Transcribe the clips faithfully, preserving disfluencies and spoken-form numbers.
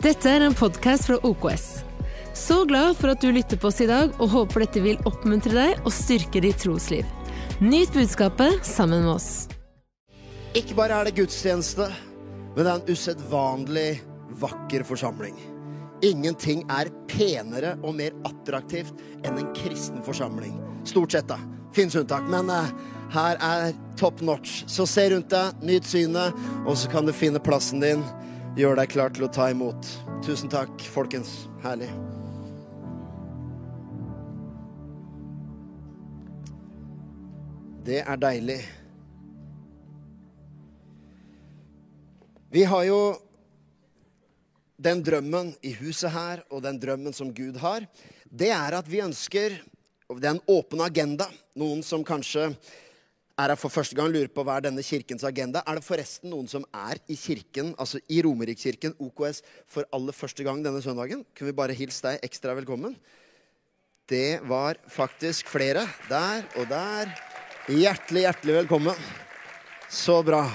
Dette er en podcast fra O K S. Så glad for at du lytter på oss i dag, og håper dette vil oppmuntre deg og styrke ditt trosliv. Nyt budskapet sammen med oss. Ikke bare er det gudstjeneste, men det er en usedvanlig vakker forsamling. Ingenting er penere og mer attraktivt enn en kristen forsamling. Stort sett da, finnes unntak, men uh, her er top notch. Så se rundt deg, nyt synet, og så kan du finne plassen din. Gjør deg klar til å ta imot. Tusen takk, folkens. Herlig. Det er deilig. Vi har jo den drømmen i huset her, og den drømmen som Gud har. Det er at vi ønsker, og det er en åpen agenda. Noen som kanskje er her for første gang lurer på hva er denne kirkens agenda. Er det forresten noen som er i kirken, altså i Romerikskirken, O K S, for aller første gang denne søndagen? Kunne vi bare hilse deg ekstra velkommen? Det var faktisk flere. Der og der. Hjertelig, hjertelig velkommen. Så bra.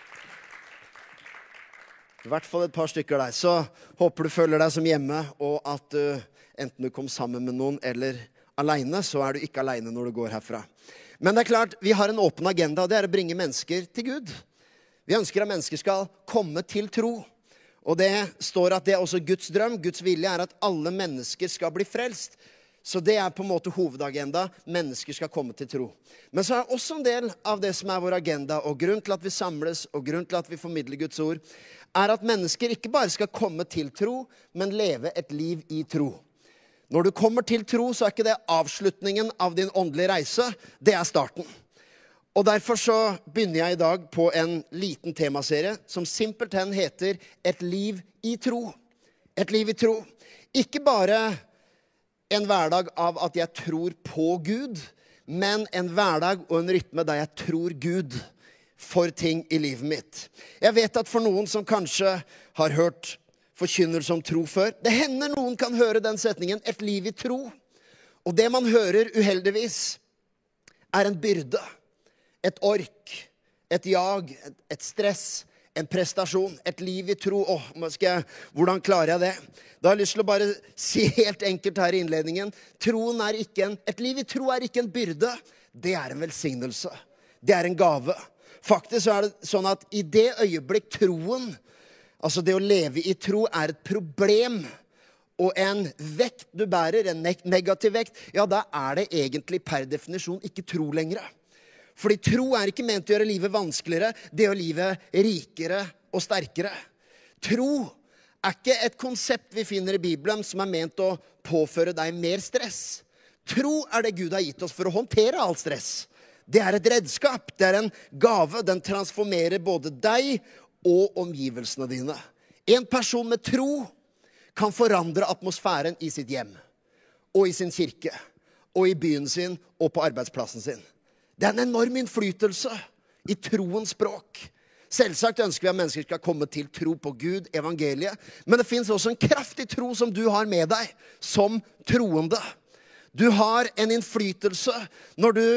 I hvert fall et par stykker der. Så håper du føler deg som hjemme, og at du, enten du kom sammen med noen eller alene, så er du ikke alene når du går herfra. Men det er klart, vi har en åpen agenda, og det er å bringe mennesker til Gud. Vi ønsker at mennesker skal komme til tro. Og det står at det er også Guds drøm, Guds vilje er at alle mennesker skal bli frelst. Så det er på en måte hovedagenda, mennesker skal komme til tro. Men så er det også en del av det som er vår agenda, og grunn til at vi samles, og grunn til at vi formidler Guds ord, er at mennesker ikke bare skal komme til tro, men leve et liv i tro. Når du kommer til tro, så er ikke det avslutningen av din åndelige reise, det er starten. Og derfor så begynner jeg i dag på en liten temaserie som simpelthen heter Et liv i tro. Et liv i tro. Ikke bare en hverdag av at jeg tror på Gud, men en hverdag og en rytme der jeg tror Gud for ting i livet mitt. Jeg vet at for noen som kanskje har hørt forkynnelse om tro før, det hender noen kan høre den setningen, et liv i tro. Og det man hører uheldigvis er en byrde, et ork, et jag, et, et stress, en prestasjon, et liv i tro. Åh, skal jeg, hvordan klarer jeg det? Da har jeg lyst til å bare si helt enkelt her i innledningen, troen er ikke en, et liv i tro er ikke en byrde, det er en velsignelse. Det er en gave. Faktisk er det sånn at i det øyeblikk troen, altså det å leve i tro er et problem, og en vekt du bærer, en negativ vekt, ja da er det egentlig per definisjon ikke tro lenger. Fordi tro er ikke ment å gjøre livet vanskeligere, det gjør livet rikere og sterkere. Tro er ikke et konsept vi finner i Bibelen som er ment å påføre deg mer stress. Tro er det Gud har gitt oss for å håndtere all stress. Det er et redskap, det er en gave, den transformerer både deg og omgivelsene dine. En person med tro kan forandre atmosfæren i sitt hjem, og i sin kirke, og i byen sin, og på arbeidsplassen sin. Det er en enorm innflytelse i troens språk. Selvsagt ønsker vi at mennesker skal komme til tro på Gud, evangeliet, men det finnes også en kraftig tro som du har med deg, som troende. Du har en innflytelse når du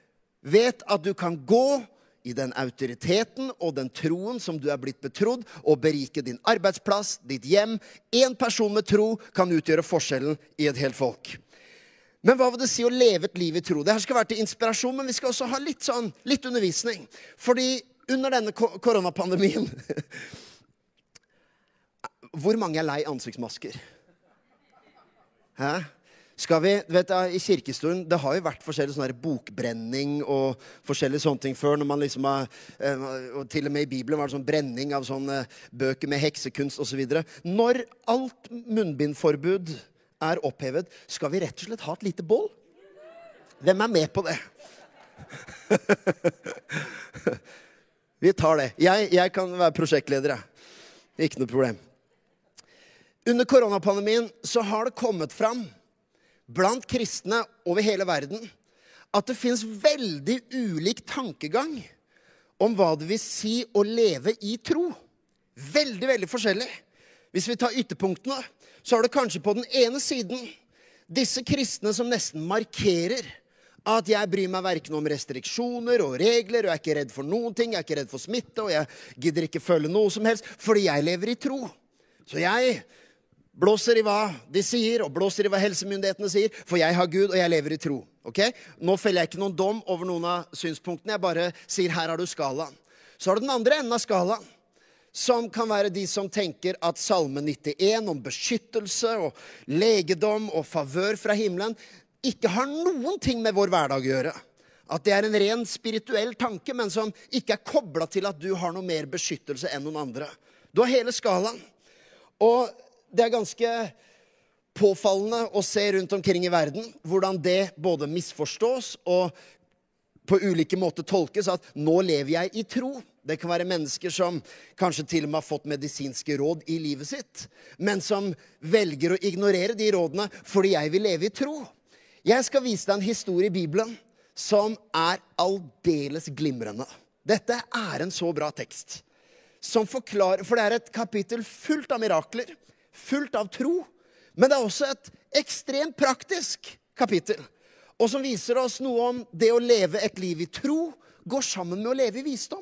vet at du kan gå i den autoriteten og den troen som du er blitt betrodd, og berike din arbeidsplass, ditt hjem. En person med tro kan utgjøre forskjellen i et helt folk. Men hva vil det si å leve et liv i tro? Det her skal være til inspirasjon, men vi skal også ha litt, sånn, litt undervisning. Fordi under denne koronapandemien, hvor mange er lei ansiktsmasker? Hæ? Skal vi, du vet, i kirkehistorien, det har jo vært forskjellige sånne bokbrenning og forskjellige sånne ting før, når man liksom har, og til og med i Bibelen var det sånn brenning av sånne bøker med heksekunst og så videre. Når alt munnbindforbud er opphevet, skal vi rett og slett ha et lite bål? Hvem er med på det? Vi tar det. Jeg, jeg kan være prosjektleder. Ikke noe problem. Under koronapandemien så har det kommet fram blant kristne over hele verden at det finnes veldig ulik tankegang om hva det vil si å leve i tro. Veldig, veldig forskjellig. Hvis vi tar ytterpunktene, så har det kanskje på den ene siden disse kristne som nesten markerer at jeg bryr meg hverken om restriksjoner og regler, og jeg er ikke redd for noen ting, jeg er ikke redd for smitte, og jeg gidder ikke følge noe som helst, fordi jeg lever i tro. Så jeg blåser i hva de sier, og blåser i hva helsemyndighetene sier, for jeg har Gud, og jeg lever i tro. Ok? Nå feller jeg ikke noen dom over noen av synspunktene, jeg bare sier, her har du skalaen. Så har du den andre enden av skalaen, som kan være de som tenker at Salme nittien om beskyttelse og legedom og favør fra himmelen ikke har noen ting med vår hverdag å gjøre. At det er en ren spirituell tanke, men som ikke er koblet til at du har noe mer beskyttelse enn noen andre. Du har hele skalaen. Og det er ganske påfallende å se rundt omkring i verden hvordan det både misforstås og på ulike måter tolkes at nå lever jeg i tro. Det kan være mennesker som kanskje til og med har fått medisinske råd i livet sitt, men som velger å ignorere de rådene fordi jeg vil leve i tro. Jeg skal vise deg en historie i Bibelen som er aldeles glimrende. Dette er en så bra tekst som forklarer, for det er et kapittel fullt av mirakler, fullt av tro, men det er også et ekstremt praktisk kapittel, og som viser oss noe om det å leve et liv i tro går sammen med å leve i visdom.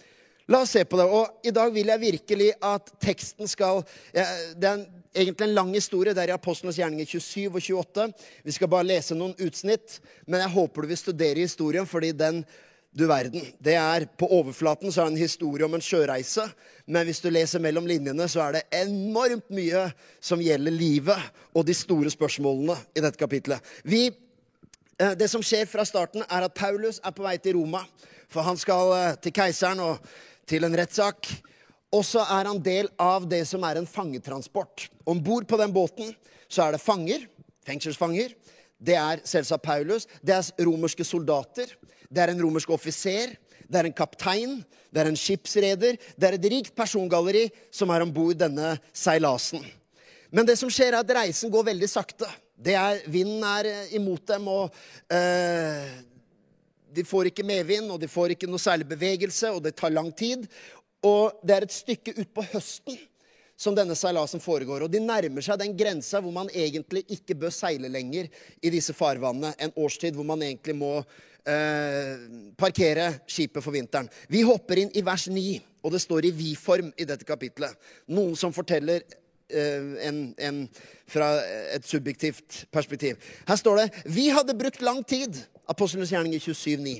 La oss se på det, og i dag vil jeg virkelig at teksten skal, det er egentlig en lang historie, det er i Apostlenes gjerninger tjuesyv og tjueåtte. Vi skal bare lese noen utsnitt, men jeg håper du vil studere historien, fordi den, du verden, det er på overflaten så er det en historie om en sjøreise, men hvis du leser mellom linjene så er det enormt mye som gjelder livet og de store spørsmålene i dette kapitlet. Vi, det som skjer fra starten er at Paulus er på vei til Roma, for han skal til keiseren og til en rettssak, og så er han del av det som er en fangetransport. Ombord på den båten så er det fanger, fengselsfanger. Det er selvsagt Paulus, det er romerske soldater, det er en romersk offiser, det er en kaptein, det er en skipsreder, det er et rikt persongalleri som er ombord denne seilasen. Men det som skjer er at reisen går veldig sakte. Det er, vinden er imot dem, og eh, de får ikke medvind, og de får ikke noe særlig bevegelse, og det tar lang tid. Og det er et stykke ut på høsten som denne seilasen foregår, og de nærmer seg den grensa hvor man egentlig ikke bør seile lenger i disse farvannene, en årstid hvor man egentlig må eh, parkere skipet for vinteren. Vi hopper inn i vers ni, og det står i vi-form i dette kapitlet. Noen som forteller eh, en, en, fra et subjektivt perspektiv. Her står det, vi hadde brukt lang tid, Apostlenes gjerninger tjuesyv ni.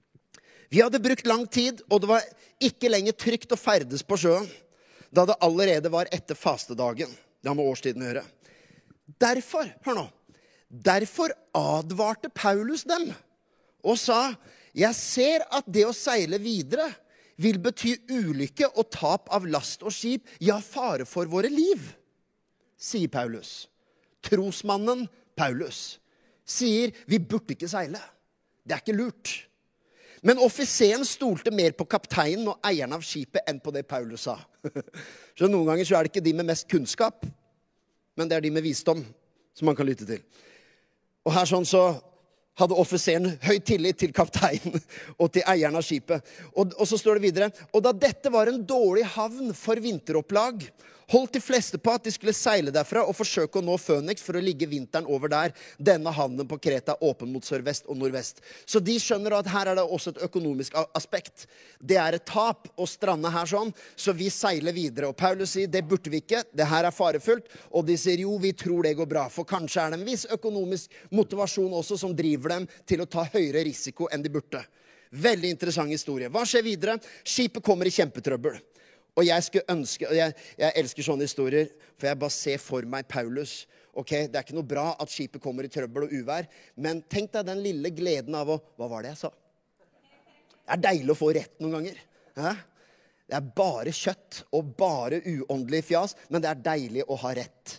Vi hadde brukt lang tid, og det var ikke lenger trygt å ferdes på sjøen, da det allerede var etter fastedagen. Det har med årstiden å gjøre. Derfor, hør nå, derfor advarte Paulus dem, og sa, jeg ser at det å seile videre vil bety ulykke og tap av last og skip, ja, fare for våre liv, sier Paulus. Trosmannen Paulus sier, vi burde ikke seile. Det er ikke lurt. Men offiseren stolte mer på kapteinen og eieren av skipet enn på det Paulus sa. Så noen ganger så er det ikke de med mest kunnskap, men det er de med visdom som man kan lytte til. Og her sånn så hadde offiseren høy tillit til kapteinen og til eieren av skipet. Og, og så står det videre, og da dette var en dårlig havn for vinteropplag, holdt de fleste på at de skulle seile derfra og forsøke å nå Phoenix for å ligge vinteren over der. Denne havnen på Kreta åpen mot sørvest og nordvest. Så de skjønner at her er det også et økonomisk aspekt. Det er et tap å strande her sånn, så vi seiler videre. Og Paulus sier, det burde vi ikke, det her er farefullt. Og de sier, jo, vi tror det går bra. For kanskje er det en viss økonomisk motivasjon også som driver dem til å ta høyere risiko enn de burde. Veldig interessant historie. Hva skjer videre? Skipet kommer i kjempetrøbbel. Og jeg skulle ønske, og jeg, jeg elsker sånne historier, for jeg bare ser for meg Paulus. Ok, det er ikke noe bra at skipet kommer i trøbbel og uvær, men tenk deg den lille gleden av å, hva var det jeg sa? Det er deilig å få rett noen ganger. Hæ? Det er bare kjøtt og bare uåndelig fjas, men det er deilig å ha rett.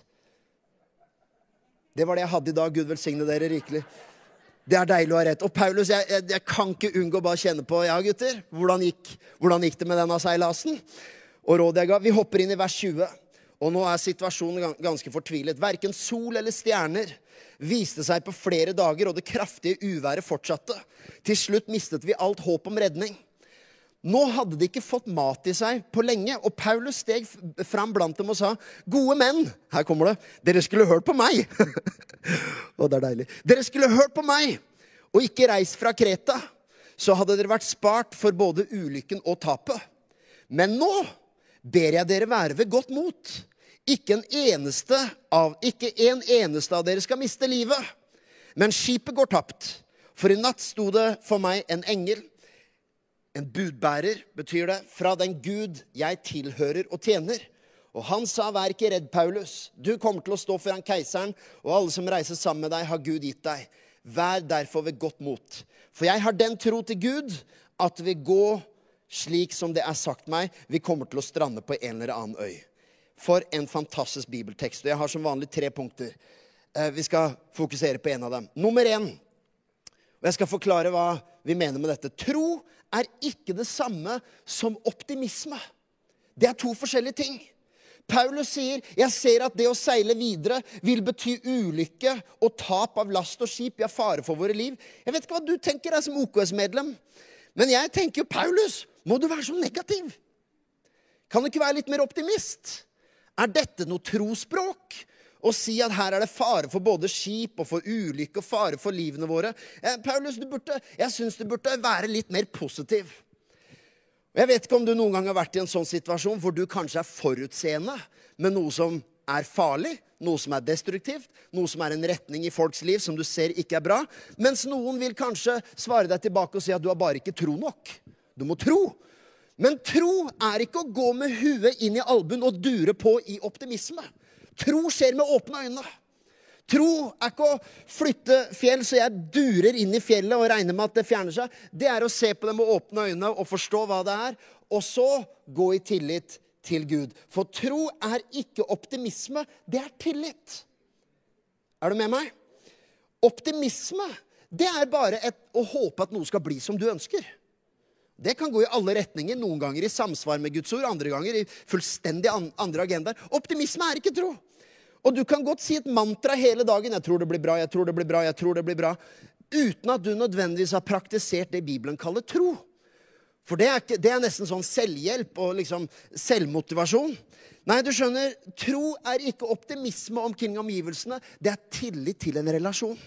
Det var det jeg hadde i dag, Gud velsigne dere rikelig. Det er deilig å ha rett. Og Paulus, jeg, jeg, jeg kan ikke unngå bare kjenne på, ja gutter, hvordan gikk, hvordan gikk det med denne seilasen? Og rådet jeg ga, vi hopper inn i vers tjue, og nå er situasjonen ganske fortvilet. Hverken sol eller stjerner viste seg på flere dager, og det kraftige uværet fortsatte. Til slutt mistet vi alt håp om redning. Nå hadde de ikke fått mat i seg på lenge, og Paulus steg fram blant dem og sa, gode menn, her kommer det, dere skulle hørt på meg. Å, det er deilig. Dere skulle hørt på meg, og ikke reist fra Kreta, så hadde dere vært spart for både ulykken og tapet. Men nå ber jeg dere være ved godt mot. Ikke en eneste av, ikke en eneste av dere skal miste livet. Men skipet går tapt. For i natt sto det for meg en engel, en budbærer, betyr det, fra den Gud jeg tilhører og tjener. Og han sa, vær ikke redd, Paulus. Du kommer til å stå foran keiseren, og alle som reiser sammen med deg har Gud gitt deg. Vær derfor ved godt mot. For jeg har den tro til Gud, at vi går slik som det er sagt meg, vi kommer til å strande på en eller annen øy. For en fantastisk bibeltekst. Og jeg har som vanlig tre punkter. Vi skal fokusere på en av dem. Nummer en. Og jeg skal forklare hva vi mener med dette. Tro er ikke det samme som optimisme. Det er to forskjellige ting. Paulus sier, jeg ser at det å seile videre vil bety ulykke og tap av last og skip. Ja, fare for våre liv. Jeg vet ikke hva du tenker deg som O K S-medlem. Men jeg tenker jo, Paulus, må du være så negativ? Kan du ikke være litt mer optimist? Er dette noe trospråk? Og si at her er det fare for både skip og for ulykke og fare for livene våre. Eh, Paulus, du burde, jeg synes du burde være litt mer positiv. Og jeg vet ikke om du noen gang har vært i en sånn situasjon hvor du kanskje er forutseende med noe som er farlig, noe som er destruktivt, noe som er en retning i folks liv som du ser ikke er bra, mens noen vil kanskje svare deg tilbake og si at du har bare ikke tro nok. Du må tro. Men tro er ikke å gå med huet inn i albuen og dure på i optimisme. Tro skjer med åpne øyne. Tro er ikke å flytte fjell så jeg durer inn i fjellet og regner med at det fjerner seg. Det er å se på det med åpne øyne og forstå hva det er, og så gå i tillit til Gud. For tro er ikke optimisme, det er tillit. Er du med meg? Optimisme, det er bare et, å håpe at noe skal bli som du ønsker. Det kan gå i alle retninger, noen ganger i samsvar med Guds ord, andre ganger i fullstendig andre agendaer. Optimisme er ikke tro. Og du kan godt si et mantra hele dagen, jeg tror det blir bra, jeg tror det blir bra, jeg tror det blir bra, uten at du nødvendigvis har praktisert det Bibelen kaller tro. For det er, ikke, det er nesten sånn selvhjelp og liksom selvmotivasjon. Nei, du skjønner, tro er ikke optimisme omkring omgivelsene, det er tillit til en relasjon.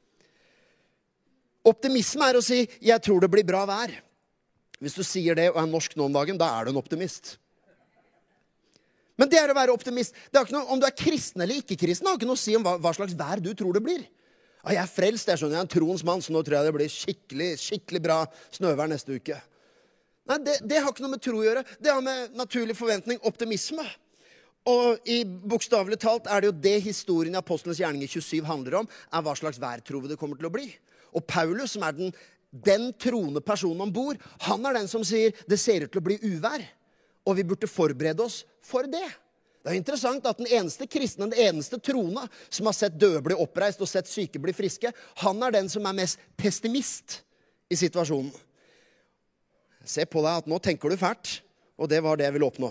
Optimisme er å si, jeg tror det blir bra vær. Hvis du sier det og er norsk nå om dagen, da er du en optimist. Men det er å være optimist. Det er ikke noe, om du er kristen eller ikke kristen, har ikke noe å si om hva, hva slags vær du tror det blir. Ja, jeg er frelst, jeg skjønner, jeg er en troens mann, så nå tror jeg det blir skikkelig, skikkelig bra snøvær neste uke. Nei, det, det har ikke noe med tro å gjøre. Det har med naturlig forventning, optimisme. Og i bokstavelig talt er det jo det historien i Apostlenes gjerninger tjuesyv handler om, er hva slags vær tror vi det kommer til å bli. Og Paulus, som er den Den troende personen ombord, han er den som sier, det ser ut til å bli uvær, og vi burde forberede oss for det. Det er interessant at den eneste kristne, den eneste troende, som har sett døde bli oppreist og sett syke bli friske, han er den som er mest pessimist i situasjonen. Se på deg at nå tenker du fælt, og det var det jeg ville oppnå.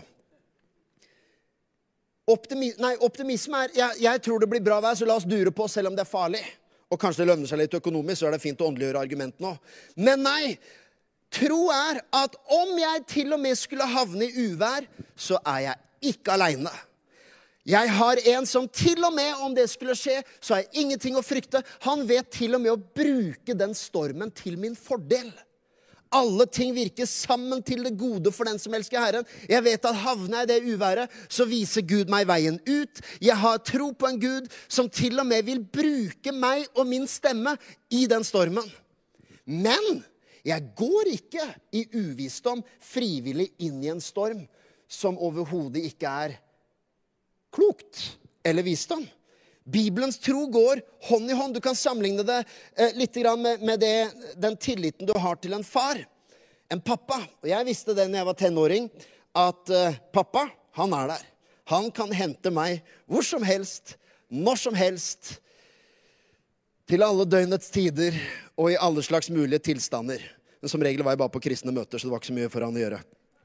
Optimi- nei, optimisme er, jeg, jeg tror det blir bra vær, så la oss dure på selv om det er farlig. Og kanskje det lønner seg litt økonomisk, så er det fint å åndeliggjøre argumentene også. Men nei, tro er at om jeg til og med skulle havne i uvær, så er jeg ikke alene. Jeg har en som til og med, om det skulle skje, så har jeg ingenting å frykte. Han vet til og med å bruke den stormen til min fordel. Alle ting virker sammen til det gode for den som elsker Herren. Jeg vet at havner jeg i det uværet, så viser Gud meg veien ut. Jeg har tro på en Gud som til og med vil bruke meg og min stemme i den stormen. Men jeg går ikke i uvisdom frivillig inn i en storm som overhodet ikke er klokt eller visdom. Bibelens tro går hånd i hånd. Du kan sammenligne det eh, litt grann med, med det, den tilliten du har til en far, en pappa. Og jeg visste det når jeg var tenåring, at eh, pappa, han er der. Han kan hente meg hvor som helst, når som helst, til alle døgnets tider og i alle slags mulige tilstander. Men som regel var jeg bare på kristne møter, så det var ikke så mye for han å gjøre.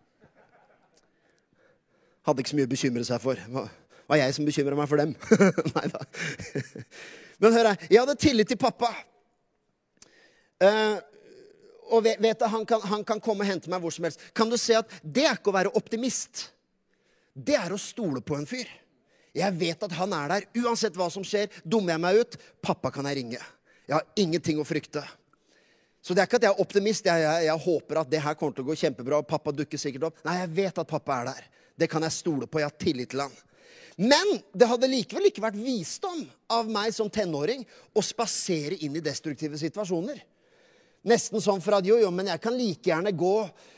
Hadde ikke så mye å bekymre seg for. Det var jeg som bekymret meg for dem. Neida. Men hør her, jeg hadde tillit til pappa. Uh, og vet, vet at han kan, han kan komme og hente meg hvor som helst. Kan du se at det er ikke å være optimist. Det er å stole på en fyr. Jeg vet at han er der. Uansett hva som skjer, dummer jeg meg ut, pappa kan jeg ringe. Jeg har ingenting å frykte. Så det er ikke at jeg er optimist. Jeg, jeg, jeg håper at det her kommer til å gå kjempebra, og pappa dukker sikkert opp. Nei, jeg vet at pappa er der. Det kan jeg stole på, jeg har tillit til han. Men det hadde likevel ikke vært visdom av meg som tenåring å spasere inn i destruktive situasjoner. Nesten sånn for at jo, jo, men jeg kan like gjerne gå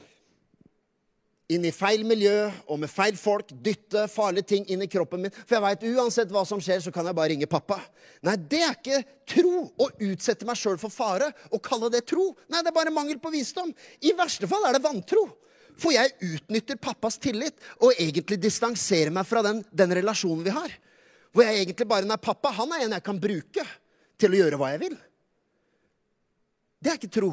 inn i feil miljø og med feil folk, dytte farlige ting inn i kroppen min. For jeg vet, uansett hva som skjer, så kan jeg bare ringe pappa. Nei, det er ikke tro å utsette meg selv for fare og kalle det tro. Nei, det er bare mangel på visdom. I verste fall er det vantro. For jeg utnytter pappas tillit og egentlig distanserer meg fra den, den relasjonen vi har. Hvor jeg egentlig bare, nei, pappa, han er en jeg kan bruke til å gjøre hva jeg vil. Det er ikke tro.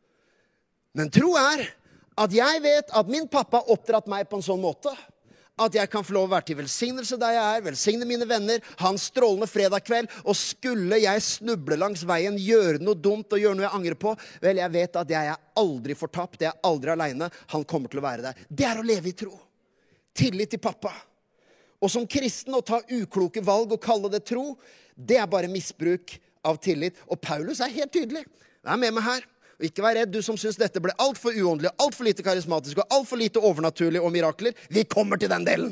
Men tro er at jeg vet at min pappa oppdratt meg på en sånn måte at jeg kan få lov å være til velsignelse der jeg er, velsigne mine venner, ha en strålende fredag kveld, og skulle jeg snuble langs veien, gjøre noe dumt og gjøre noe jeg angrer på, vel, jeg vet at jeg er aldri fortapt, jeg er aldri alene, han kommer til å være der. Det er å leve i tro. Tillit til pappa. Og som kristen å ta ukloke valg og kalle det tro, det er bare misbruk av tillit. Og Paulus er helt tydelig. Vær med meg her. Og ikke vær redd, du som synes dette ble alt for uåndelig, alt for lite karismatisk og alt for lite overnaturlig og mirakler. Vi kommer til den delen.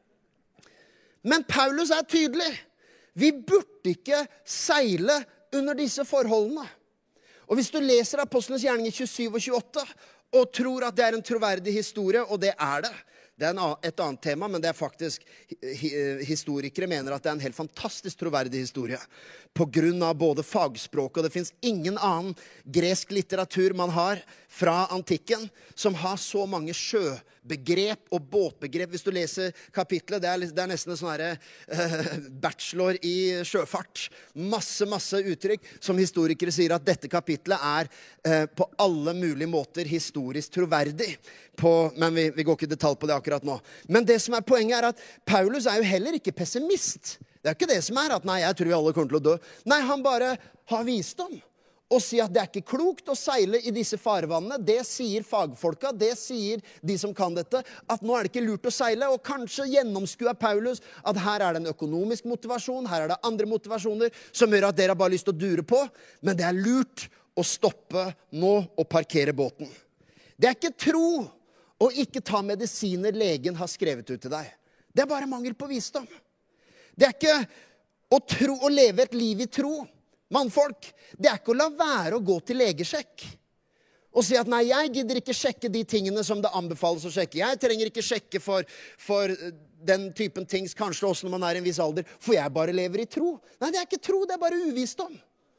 Men Paulus er tydelig. Vi burde ikke seile under disse forholdene. Og hvis du leser Apostlenes gjerninger tjuesyv og tjueåtte og tror at det er en troverdig historie, og det er det, det er et annet tema, men det er faktisk historikere mener at det er en helt fantastisk troverdig historie. På grunn av både fagspråk, og det finnes ingen annen gresk litteratur man har fra antikken som har så mange sjøbegrep og båtbegrep. Hvis du leser kapitlet, det er, det er nesten en sånn her, uh, bachelor i sjøfart. Masse, masse uttrykk som historikere sier at dette kapitlet er uh, på alle mulige måter historisk troverdig. På, men vi, vi går ikke i detalj på det akkurat nå. Men det som er poenget er at Paulus er jo heller ikke pessimist. Det er ikke det som er at nei, jeg tror vi alle kommer til å dø. Nei, han bare har visdom. Og sier at det er ikke klokt å seile i disse farevannene. Det sier fagfolka, det sier de som kan dette, at nå er det ikke lurt å seile. Og kanskje gjennomskuer Paulus at her er det en økonomisk motivasjon, her er det andre motivasjoner som gjør at dere har bare lyst til å dure på. Men det er lurt å stoppe nå og parkere båten. Det er ikke tro å ikke ta medisiner legen har skrevet ut til deg. Det er bare mangel på visdom. Det er ikke å, tro, å leve et liv i tro. Mannfolk, det er ikke å la være å gå til legesjekk. Og si at nei, jeg gidder ikke sjekke de tingene som det anbefales å sjekke. Jeg trenger ikke sjekke for, for den typen ting, kanskje også når man er i en viss alder, for jeg bare lever i tro. Nei, det er ikke tro, det er bare uvisdom.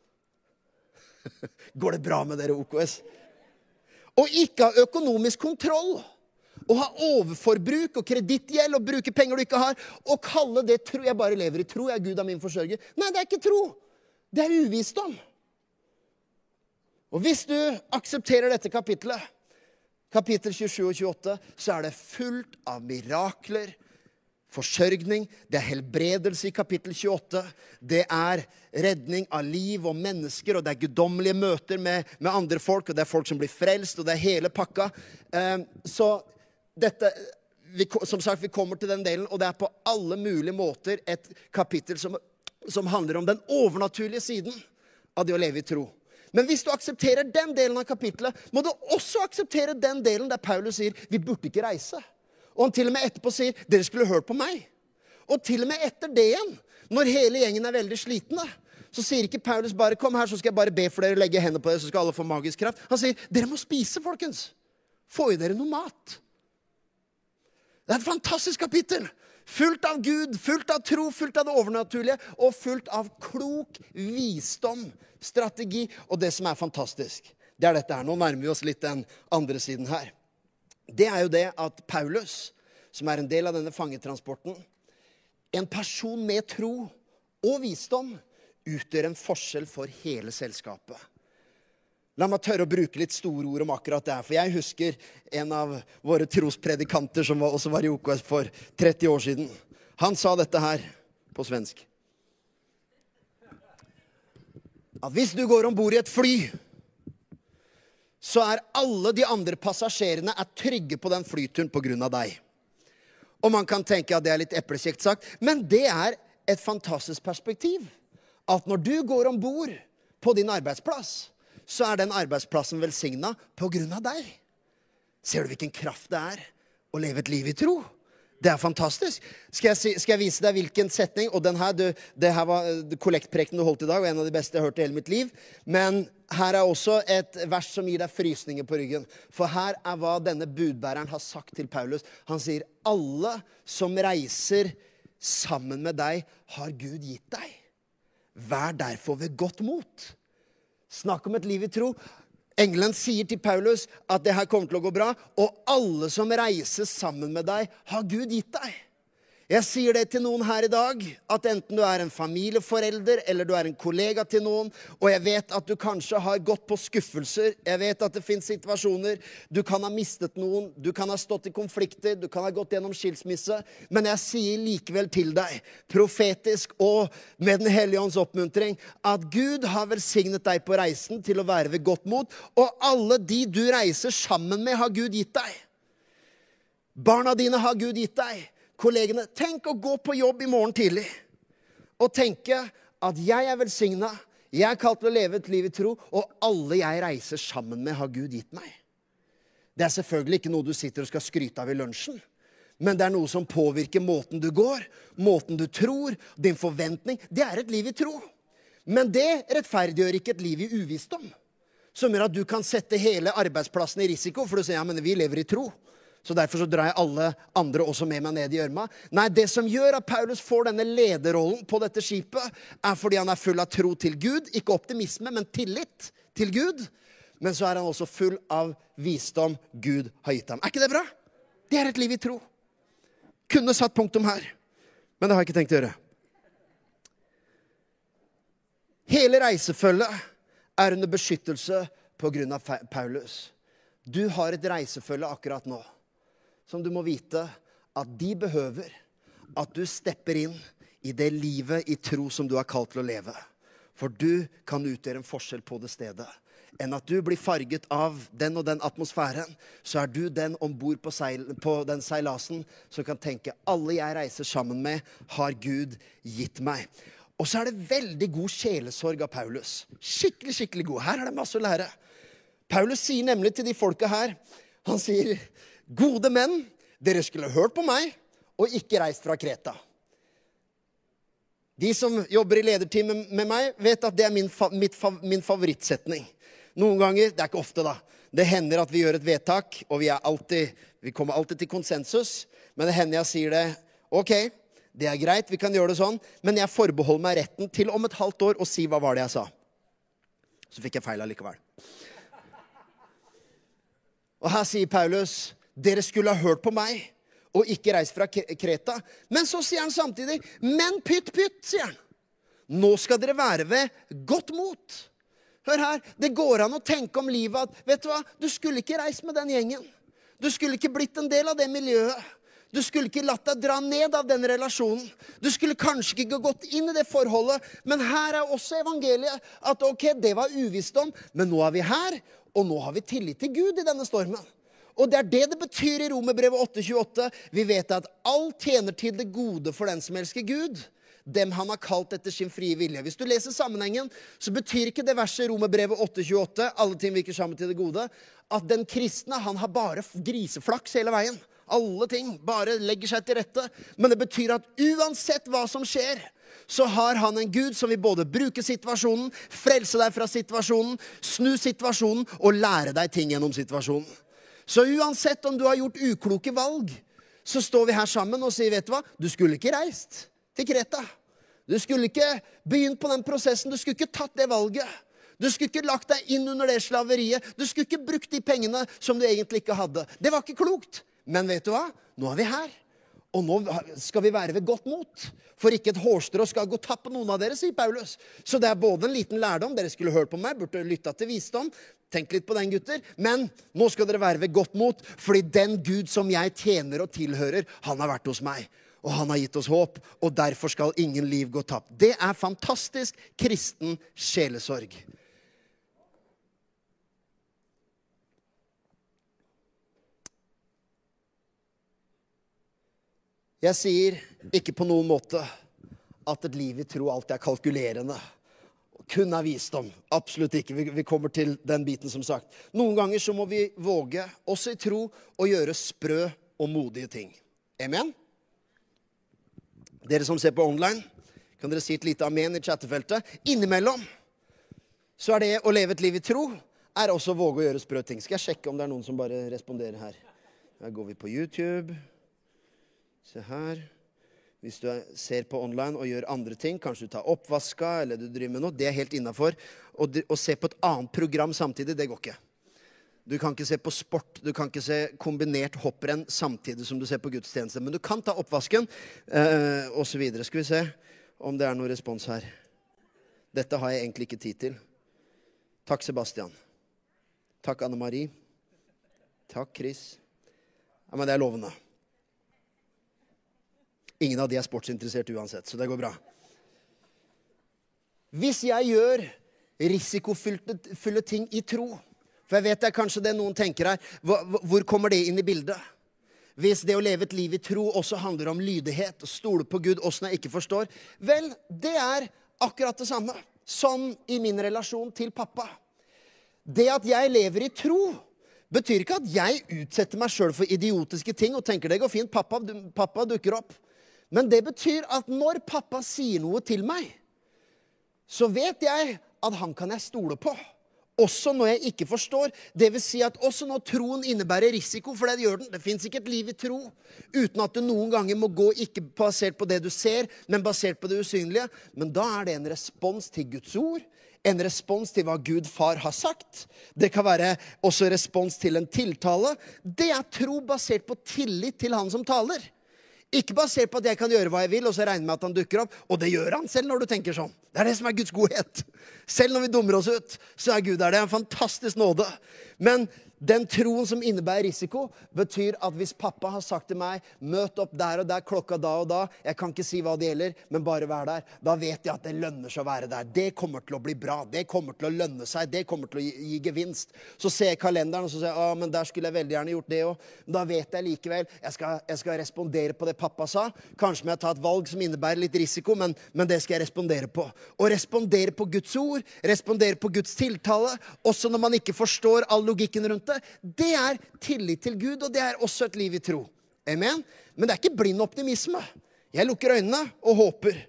Går det bra med dere, O K S? Og ikke ha økonomisk kontroll. Og ha overforbruk og kredittgjeld og bruke penger du ikke har. Og kalle det tro. Jeg bare lever i tro. Jeg er Gud av min forsørger. Nei, det er ikke tro. Det er uvisdom. Og hvis du aksepterer dette kapitlet, kapittel tjuesju og tjueåtte, så er det fullt av mirakler, forsørgning, det er helbredelse i kapittel tjueåtte, det er redning av liv og mennesker, og det er guddommelige møter med, med andre folk, og det er folk som blir frelst, og det er hele pakka. Um, så dette, vi, som sagt, vi kommer til den delen, og det er på alle mulige måter et kapittel som, som handler om den overnaturlige siden av det å leve i tro. Men hvis du aksepterer den delen av kapitlet, må du også akseptere den delen der Paulus sier, vi burde ikke reise. Og han til og med etterpå sier, dere skulle hørt på meg. Og til og med etter det igjen, når hele gjengen er veldig slitne, så sier ikke Paulus bare, kom her, så skal jeg bare be for dere, legge hendene på dere, så skal alle få magisk kraft. Han sier, dere må spise, folkens. Få i dere noe mat. Det er et fantastisk kapittel. Fullt av Gud, fullt av tro, fullt av det overnaturlige, og fullt av klok visdom, strategi, og det som er fantastisk. Det er dette her. Nå nærmer vi oss litt den andre siden her. Det er jo det at Paulus, som er en del av denne fangetransporten, en person med tro og visdom, utgjør en forskjell for hele selskapet. La meg tørre å bruke litt store ord om akkurat det her, for jeg husker en av våre trospredikanter som var, også var i O K S for tretti år siden. Han sa dette her på svensk. At hvis du går ombord i et fly, så er alle de andre passasjerene er trygge på den flyturen på grunn av deg. Og man kan tenke at det er litt eplekjekt sagt, men det er et fantastisk perspektiv. At når du går ombord på din arbeidsplass, så er den arbeidsplassen velsignet på grunn av deg. Ser du hvilken kraft det er å leve et liv i tro? Det er fantastisk. Skal jeg, si, skal jeg vise deg hvilken setning? Og den her, du, det her var kollektpreken du holdt i dag, og en av de beste jeg har hørt i hele mitt liv. Men her er også et vers som gir deg frysninger på ryggen. For her er hva denne budbæreren har sagt til Paulus. Han sier, alle som reiser sammen med deg, har Gud gitt deg. Vær derfor ved godt mot. Snakk om et liv i tro. Engelen sier til Paulus at det her kommer til å gå bra, og alle som reiser sammen med deg, har Gud gitt deg. Jeg sier det til noen her i dag, at enten du er en familieforelder, eller du er en kollega til noen, og jeg vet at du kanskje har gått på skuffelser, jeg vet at det finnes situasjoner, du kan ha mistet noen, du kan ha stått i konflikter, du kan ha gått gjennom skilsmisse, men jeg sier likevel til deg, profetisk og med den hellige ånds oppmuntring, at Gud har velsignet deg på reisen til å være ved godt mot, og alle de du reiser sammen med har Gud gitt deg. Barna dine har Gud gitt deg. Kollegene, tenk å gå på jobb i morgen tidlig og tenke at jeg er velsignet, jeg er kalt til å leve et liv i tro, og alle jeg reiser sammen med har Gud gitt meg. Det er selvfølgelig ikke noe du sitter og skal skryte av i lunsjen, men det er noe som påvirker måten du går, måten du tror, din forventning. Det er et liv i tro. Men det rettferdiggjør ikke et liv i uvisdom, som gjør at du kan sette hele arbeidsplassen i risiko, for du sier, ja, men vi lever i tro. Så derfor så drar jeg alle andre også med meg ned i gjørma. Nei, det som gjør at Paulus får denne lederrollen på dette skipet, er fordi han er full av tro til Gud. Ikke optimisme, men tillit til Gud. Men så er han også full av visdom Gud har gitt ham. Er ikke det bra? Det er et liv i tro. Kunne satt punktum her, men det har jeg ikke tenkt å gjøre. Hele reisefølget er under beskyttelse på grunn av Paulus. Du har et reisefølge akkurat nå, som du må vite at de behøver at du stepper inn i det livet i tro som du har kalt til å leve. For du kan utgjøre en forskjell på det stedet. Enn at du blir farget av den og den atmosfæren, så er du den ombord på, seil, på den seilasen som kan tenke, alle jeg reiser sammen med har Gud gitt meg. Og så er det veldig god sjelesorg av Paulus. Skikkelig, skikkelig god. Her er det masse å lære. Paulus sier nemlig til de folka her, han sier, gode menn, dere skulle hørt på meg, og ikke reist fra Kreta. De som jobber i lederteamet med meg, vet at det er min, fa mitt, fa min favorittsetning. Noen ganger, det er ikke ofte da, det hender at vi gjør et vedtak, og vi, er alltid, vi kommer alltid til konsensus, men det hender jeg sier det, ok, det er greit, vi kan gjøre det sånn, men jeg forbeholder meg retten til om et halvt år å si hva var det jeg sa. Så fikk jeg feil allikevel. Og her sier Paulus, dere skulle ha hørt på meg, og ikke reist fra Kreta. Men så sier han samtidig, men pytt, pytt, sier han. Nå skal dere være ved godt mot. Hør her, det går an å tenke om livet at, vet du hva, du skulle ikke reist med den gjengen. Du skulle ikke blitt en del av det miljøet. Du skulle ikke latt deg dra ned av den relasjonen. Du skulle kanskje ikke gått inn i det forholdet. Men her er også evangeliet at ok, det var uvisdom, men nå er vi her, og nå har vi tillit til Gud i denne stormen. Og det er det det betyr i Romerbrevet åtte tjueåtte. Vi vet at alt tjener til det gode for den som elsker Gud. Dem han har kalt etter sin frie vilje. Hvis du leser sammenhengen, så betyr ikke det verset i Romerbrevet åtte tjueåtte, alle ting virker sammen til det gode, at den kristne, han har bare griseflaks hele veien. Alle ting bare legger seg til rette. Men det betyr at uansett hva som skjer, så har han en Gud som vil både bruke situasjonen, frelse deg fra situasjonen, snu situasjonen og lære deg ting gjennom situasjonen. Så uansett om du har gjort ukloke valg, så står vi her sammen og sier, vet du hva? Du skulle ikke reist til Kreta. Du skulle ikke begynt på den prosessen, du skulle ikke tatt det valget. Du skulle ikke lagt deg inn under det slaveriet. Du skulle ikke brukt de pengene som du egentlig ikke hadde. Det var ikke klokt. Men vet du hva? Nå er vi her. Og nå skal vi være ved godt mot. For ikke et hårstrå skal gå tapp på noen av dere, sier Paulus. Så det er både en liten lærdom. Dere skulle hørt på meg, burde lytte til visdom. Tenk litt på den, gutter. Men nå skal dere være ved godt mot. Fordi den Gud som jeg tjener og tilhører, han har vært hos meg. Og han har gitt oss håp. Og derfor skal ingen liv gå tapt. Det er fantastisk kristen sjelesorg. Jeg sier ikke på noen måte at et liv i tro alltid er kalkulerende. Kun er visdom. Absolutt ikke. Vi, vi kommer til den biten som sagt. Noen ganger så må vi våge, også i tro, å gjøre sprø og modige ting. Amen? Dere som ser på online, kan dere si et lite amen i chattefeltet. Innimellom så er det å leve et liv i tro, er også å våge å gjøre sprø ting. Skal jeg sjekke om det er noen som bare responderer her? Her går vi på YouTube. Se her. Hvis du ser på online og gjør andre ting, kanskje du tar oppvaska, eller du driver med noe, det er helt innenfor. Og å se på et annet program samtidig, det går ikke. Du kan ikke se på sport, du kan ikke se kombinert hopprenn samtidig som du ser på gudstjeneste. Men du kan ta oppvasken, eh, og så videre. Skal vi se om det er noen respons her. Dette har jeg egentlig ikke tid til. Takk, Sebastian. Takk, Anne-Marie. Takk, Chris. Ja, men det er lovende. Ingen av de er sportsinteressert uansett, så det går bra. Hvis jeg gjør risikofylte ting i tro, for jeg vet det er kanskje det noen tenker her, hvor kommer det inn i bildet? Hvis det å leve et liv i tro også handler om lydighet, og stole på Gud, også når jeg ikke forstår, vel, det er akkurat det samme, som i min relasjon til pappa. Det at jeg lever i tro, betyr ikke at jeg utsetter meg selv for idiotiske ting, og tenker det går fint, pappa, pappa dukker opp. Men det betyr at når pappa sier noe til meg, så vet jeg at han kan jeg stole på. Også når jeg ikke forstår. Det vil si at også når troen innebærer risiko, for det gjør den. Det finnes ikke et liv i tro uten at du noen ganger må gå ikke basert på det du ser, men basert på det usynlige. Men da er det en respons til Guds ord, en respons til hva Gud far har sagt. Det kan være også respons til en tiltale. Det er tro basert på tillit til han som taler. Ikke basert på at jeg kan gjøre hva jeg vil, og så regner med at han dukker opp. Og det gjør han selv når du tenker sånn. Det er det som er Guds godhet. Selv når vi dummer oss ut, så er Gud der. Det er en fantastisk nåde. Men den troen som innebærer risiko, betyr at hvis pappa har sagt til meg, møt opp der og der, klokka da og da, jeg kan ikke si hva det gjelder, men bare vær der, da vet jeg at det lønner seg å være der. Det kommer til å bli bra, det kommer til å lønne seg, det kommer til å gi, gi gevinst. Så ser jeg kalenderen, og så sier jeg, ah, men der skulle jeg veldig gjerne gjort det også. Da vet jeg likevel, jeg skal, jeg skal respondere på det pappa sa. Kanskje må jeg ta et valg som innebærer litt risiko, men, men det skal jeg respondere på. Og respondere på Guds ord, respondere på Guds tiltale, også når man ikke forstår all logikken rundt det, det er tillit til Gud, og det er også et liv i tro. Amen? Men det er ikke blind optimisme. Jeg lukker øynene og håper.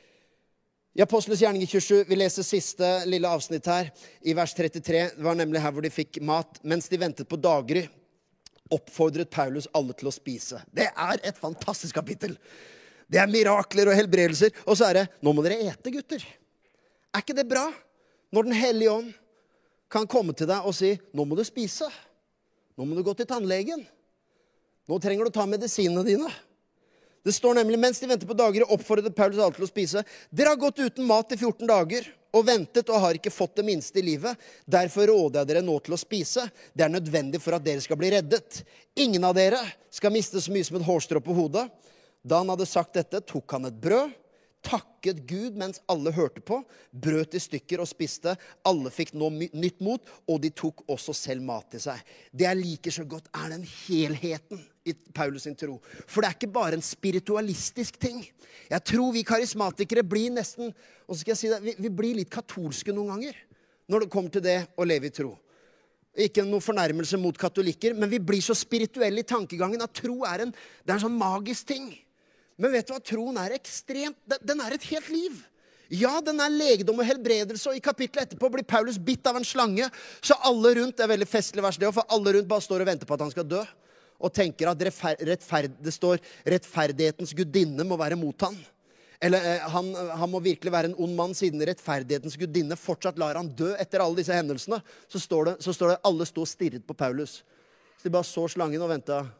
I Apostlenes gjerninger tjuesju, vi leser siste lille avsnitt her, i vers trettitre, det var nemlig her hvor de fikk mat. Mens de ventet på daggry, oppfordret Paulus alle til å spise. Det er et fantastisk kapittel. Det er mirakler og helbredelser, og så er det, nå må dere ete, gutter. Er ikke det bra? Når den hellige ånd kan komme til deg og si, nå må du spise. Nå må du gå til tannlegen. Nå trenger du å ta medisinene dine. Det står nemlig, mens de venter på dager, oppfordret Paulus alle til å spise. Dere har gått uten mat i fjorten dager, og ventet og har ikke fått det minste i livet. Derfor råder jeg dere nå til å spise. Det er nødvendig for at dere skal bli reddet. Ingen av dere skal miste så mye som et hårstrå på hodet. Da han hadde sagt dette, tok han et brød, takket Gud mens alle hørte på, brøt i stykker og spiste. Alle fikk nå nytt mot, og de tok også selv mat til seg. Det jeg liker så godt er den helheten i Paulus sin tro. For det er ikke bare en spiritualistisk ting. Jeg tror vi karismatikere blir nesten, og så skal jeg si det, vi, vi blir litt katolske noen ganger, når det kommer til det å leve i tro. Ikke noen fornærmelse mot katolikker, men vi blir så spirituelle i tankegangen at tro er en, det er en sånn magisk ting. Men vet du hva, troen er ekstremt, den er et helt liv. Ja, den er legedom og helbredelse, og i kapitlet etterpå blir Paulus bitt av en slange, så alle rundt, det er veldig festlig vers det, for alle rundt bare står og venter på at han skal dø, og tenker at rettferd, det står rettferdighetens gudinne må være mot han. Eller eh, han, han må virkelig være en ond mann, siden rettferdighetens gudinne fortsatt lar han dø etter alle disse hendelsene. Så står det, så står det alle stod og stirret på Paulus. Så de bare så slangen og ventet.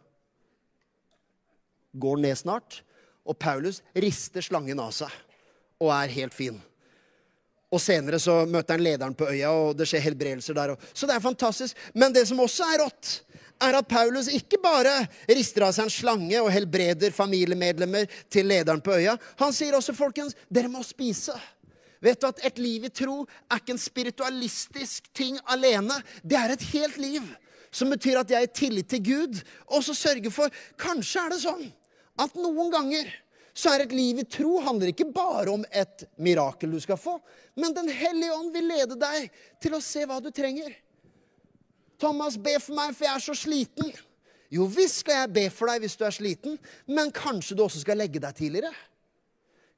Går ned snart? Og Paulus rister slangen av seg, og er helt fin. Og senere så møter han lederen på øya, og det skjer helbredelser der. Så det er fantastisk. Men det som også er rått, er at Paulus ikke bare rister av seg en slange og helbreder familiemedlemmer til lederen på øya. Han sier også, folkens, dere må spise. Vet du at et liv i tro er ikke en spiritualistisk ting alene. Det er et helt liv, som betyr at jeg er tillit til Gud, og så sørger for, kanskje er det sånn, at noen ganger så er et liv i tro handler ikke bare om et mirakel du skal få, men den hellige ånd vil lede deg til å se hva du trenger. Thomas, be for meg, for jeg er så sliten. Jo, visst skal jeg be for deg hvis du er sliten, men kanskje du også skal legge deg tidligere.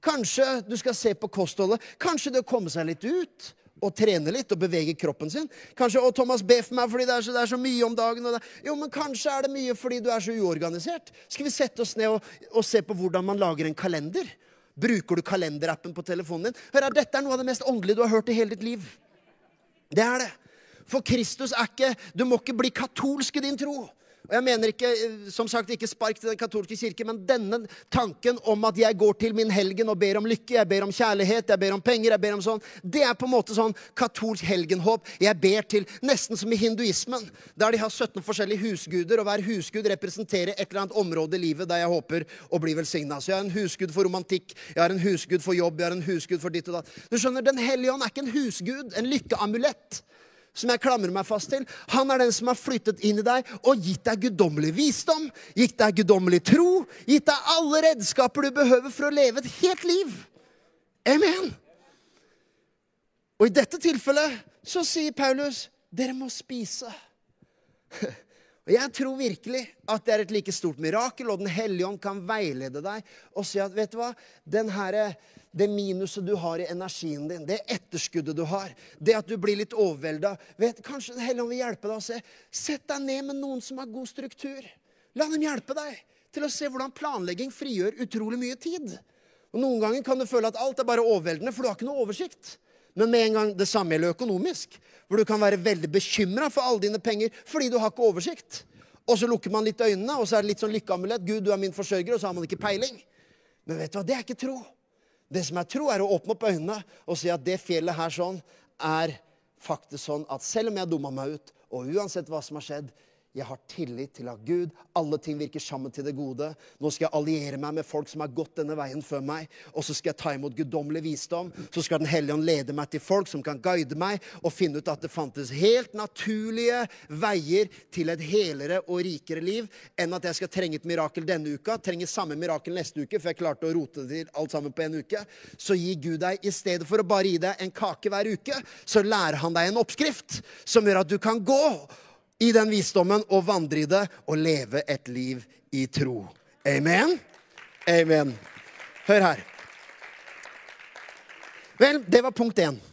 Kanskje du skal se på kostholdet. Kanskje det å komme seg litt ut og trene litt og bevege kroppen sin. Kanskje, og Thomas, be for meg fordi det er så, det er så mye om dagen. Og det, jo, men kanskje er det mye fordi du er så uorganisert. Skal vi sette oss ned og, og se på hvordan man lager en kalender? Bruker du kalenderappen på telefonen din? Hør, dette er noe av det mest åndelige du har hørt i hele ditt liv. Det er det. For Kristus er ikke, du må ikke bli katolsk i din tro. Og jeg mener ikke, som sagt, ikke spark til den katolske kirke, men denne tanken om at jeg går til min helgen og ber om lykke, jeg ber om kjærlighet, jeg ber om penger, jeg ber om sånn, det er på en måte sånn katolsk helgenhåp. Jeg ber til, nesten som i hinduismen, der de har sytten forskjellige husguder, og hver husgud representerer et eller annet område i livet der jeg håper å bli velsignet. Så jeg har en husgud for romantikk, jeg har en husgud for jobb, jeg har en husgud for ditt og datt. Du skjønner, den hellige ånd er ikke en husgud, en lykkeamulett, som jeg klamrer meg fast til. Han er den som har flyttet inn i deg og gitt deg guddommelig visdom, gitt deg guddommelig tro, gitt deg alle redskaper du behøver for å leve et helt liv. Amen. Og i dette tilfellet så sier Paulus, dere må spise. Og jeg tror virkelig at det er et like stort mirakel, og den hellige ånd kan veilede deg og si at, vet du hva, den her, det minuset du har i energien din, det etterskuddet du har, det at du blir litt overveldet, vet, kanskje den hellige ånd vil hjelpe deg å se, sett deg ned med noen som har god struktur. La dem hjelpe deg til å se hvordan planlegging frigjør utrolig mye tid. Og noen ganger kan du føle at alt er bare overveldende, for du har ikke noe oversikt. Men med en gang det samme gjelder økonomisk, hvor du kan være veldig bekymret for alle dine penger, fordi du har ikke oversikt. Og så lukker man litt øynene, og så er det litt sånn lykkeamulett. Gud, du er min forsørger, og så har man ikke peiling. Men vet du hva, det er ikke tro. Det som er tro er å åpne opp øynene og si at det fjellet her sånn er faktisk sånn at selv om jeg dummer meg ut, og uansett hva som har skjedd, jeg har tillit til at Gud, alle ting virker sammen til det gode. Nå skal jeg alliere meg med folk som har gått denne veien før meg, og så skal jeg ta imot guddommelig visdom. Så skal den hellige ånd lede meg til folk som kan guide meg, og finne ut at det fantes helt naturlige veier til et helere og rikere liv, enn at jeg skal trenge et mirakel denne uka, trenge samme mirakel neste uke, for jeg klarte å rote det til alt sammen på en uke. Så gi Gud deg, i stedet for å bare gi deg en kake hver uke, så lærer han deg en oppskrift, som gjør at du kan gå i den visdommen og vandre i det og leve et liv i tro. Amen? Amen. Hør her. Vel, det var punkt én.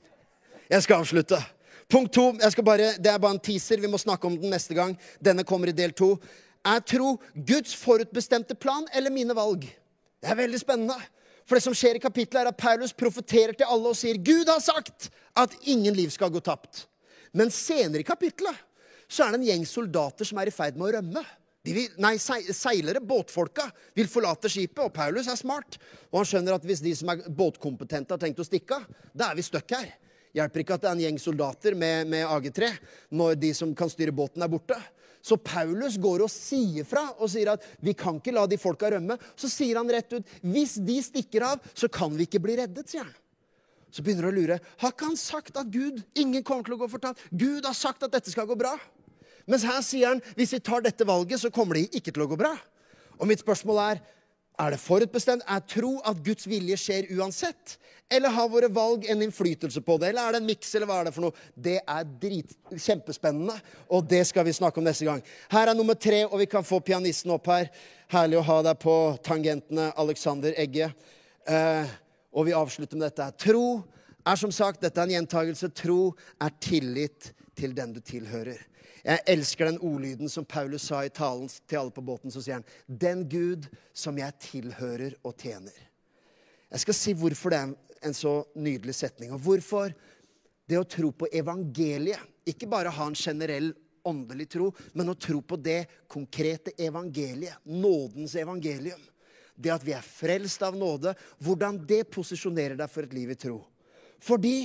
Jeg skal avslutte. Punkt to, jeg skal bare, det er bare en teaser, vi må snakke om den neste gang. Denne kommer i del to. Er tro Guds forutbestemte plan eller mine valg? Det er veldig spennende. For det som skjer i kapitlet er at Paulus profeterer til alle og sier, Gud har sagt at ingen liv skal gå tapt. Men senere i kapitlet så er det en gjeng soldater som er i ferd med å rømme. De vil, nei, seilere, båtfolka, vil forlate skipet, og Paulus er smart. Og han skjønner at hvis de som er båtkompetente har tenkt å stikke, da er vi støkk her. Hjelper ikke at det er en gjeng soldater med, med A G tre, når de som kan styre båten er borte. Så Paulus går og sier fra, og sier at vi kan ikke la de folka rømme. Så sier han rett ut, hvis de stikker av, så kan vi ikke bli reddet, sier han. Så begynner du å lure, har ikke han sagt at Gud, ingen kommer til å gå fortapt? Gud har sagt at dette skal gå bra. Mens her sier han, hvis vi tar dette valget, så kommer det ikke til å gå bra. Og mitt spørsmål er, er det forutbestemt? Er tro at Guds vilje skjer uansett? Eller har våre valg en innflytelse på det? Eller er det en mix, eller hva er det for noe? Det er drit, kjempespennende, og det skal vi snakke om neste gang. Her er nummer tre, og vi kan få pianisten opp her. Herlig å ha deg på tangentene, Alexander Egge. Eh, og vi avslutter med dette. Tro er som sagt, dette er en gjentagelse, tro er tillit til den du tilhører. Jeg elsker den ordlyden som Paulus sa i talen til alle på båten, så sier han, den Gud som jeg tilhører og tjener. Jeg skal si hvorfor det er en så nydelig setning, og hvorfor det å tro på evangeliet, ikke bare ha en generell åndelig tro, men å tro på det konkrete evangeliet, nådens evangelium. Det at vi er frelst av nåde, hvordan det posisjonerer deg for et liv i tro. Fordi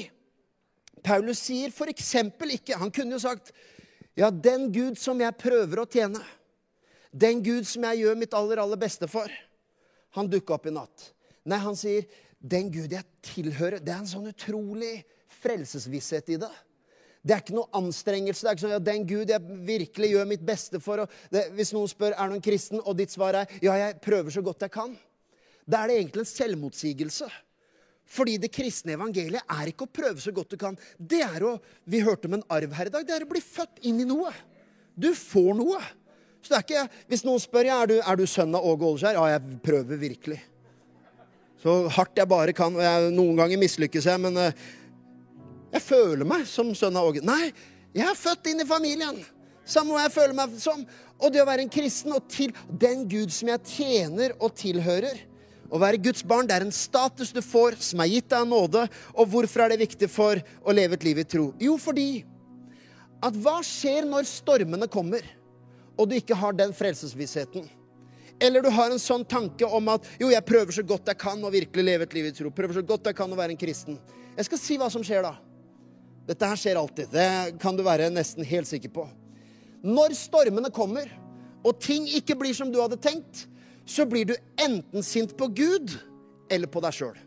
Paulus sier for eksempel ikke, han kunne jo sagt, ja, den Gud som jeg prøver å tjene, den Gud som jeg gjør mitt aller, aller beste for, han dukket opp i natt. Nei, han sier, den Gud jeg tilhører, det er en sånn utrolig frelsesvisshet i det. Det er ikke noe anstrengelse, det er ikke sånn, ja, den Gud jeg virkelig gjør mitt beste for. Og det, hvis noen spør, er du en kristen? Og ditt svar er, ja, jeg prøver så godt jeg kan. Da er det egentlig en selvmotsigelse. Fordi det kristne evangeliet er ikke å prøve så godt du kan. Det er å, vi hørte om en arv her i dag, det er å bli født inn i noe. Du får noe. Så det er ikke, hvis noen spør, ja, er du, er du sønn av Åge Åleskjær? Ja, jeg prøver virkelig. Så hardt jeg bare kan, og jeg, noen ganger mislykkes jeg, men uh, jeg føler meg som sønn av Åge. Nei, jeg er født inn i familien. Samme hva jeg føler meg som. Og det å være en kristen og til den Gud som jeg tjener og tilhører. Å være Guds barn, det er en status du får som er gitt deg av nåde. Og hvorfor er det viktig for å leve et liv i tro? Jo, fordi at hva skjer når stormene kommer, og du ikke har den frelsesvissheten? Eller du har en sånn tanke om at jo, jeg prøver så godt jeg kan å virkelig leve et liv i tro. Prøver så godt jeg kan å være en kristen. Jeg skal si hva som skjer da. Dette her skjer alltid. Det kan du være nesten helt sikker på. Når stormene kommer, og ting ikke blir som du hadde tenkt, så blir du enten sint på Gud, eller på deg selv.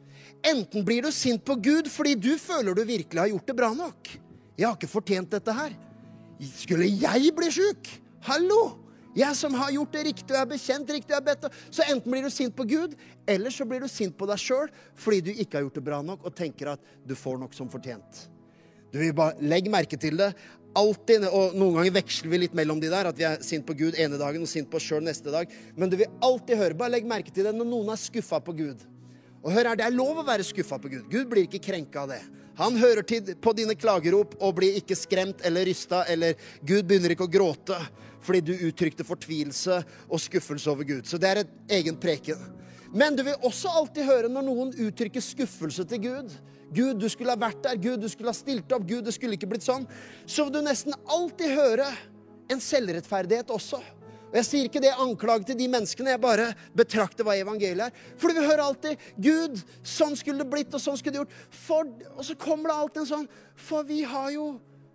Enten blir du sint på Gud fordi du føler du virkelig har gjort det bra nok. Jeg har ikke fortjent dette her. Skulle jeg bli syk? Hallo! Jeg som har gjort det riktig, og jeg har bekjent riktig, og jeg har bedt. Så enten blir du sint på Gud, eller så blir du sint på deg selv, fordi du ikke har gjort det bra nok, og tenker at du får nok som fortjent. Du vil bare legge merke til det. Altid, og noen ganger veksler vi litt mellom de der, at vi er sint på Gud ene dagen, og sint på oss selv neste dag. Men du vil alltid høre, bare legg merke til det når noen er skuffet på Gud. Og hør her, det er lov å være skuffet på Gud. Gud blir ikke krenket av det. Han hører til på dine klagerop, og blir ikke skremt eller rystet, eller Gud begynner ikke å gråte, fordi du uttrykte fortvilelse og skuffelse over Gud. Så det er et egen preken. Men du vil også alltid høre når noen uttrykker skuffelse til Gud. Gud, du skulle ha vært der. Gud, du skulle ha stilt opp. Gud, det skulle ikke blitt sånn. Så vil du nesten alltid høre en selvrettferdighet også. Og jeg sier ikke det anklage til de menneskene, jeg bare betrakter hva evangeliet er. For vi hører alltid, Gud, sånn skulle det blitt, og sånn skulle det gjort. For, og så kommer det alltid en sånn, for vi har jo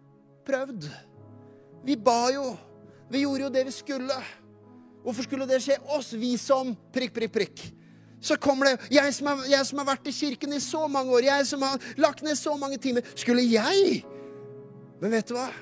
prøvd. Vi ba jo. Vi gjorde jo det vi skulle. Hvorfor skulle det skje oss, vi som prikk, prikk, prikk? Så kommer det, jeg som, har, jeg som har vært i kirken i så mange år, jeg som har lagt ned så mange timer, skulle jeg? Men vet du hva?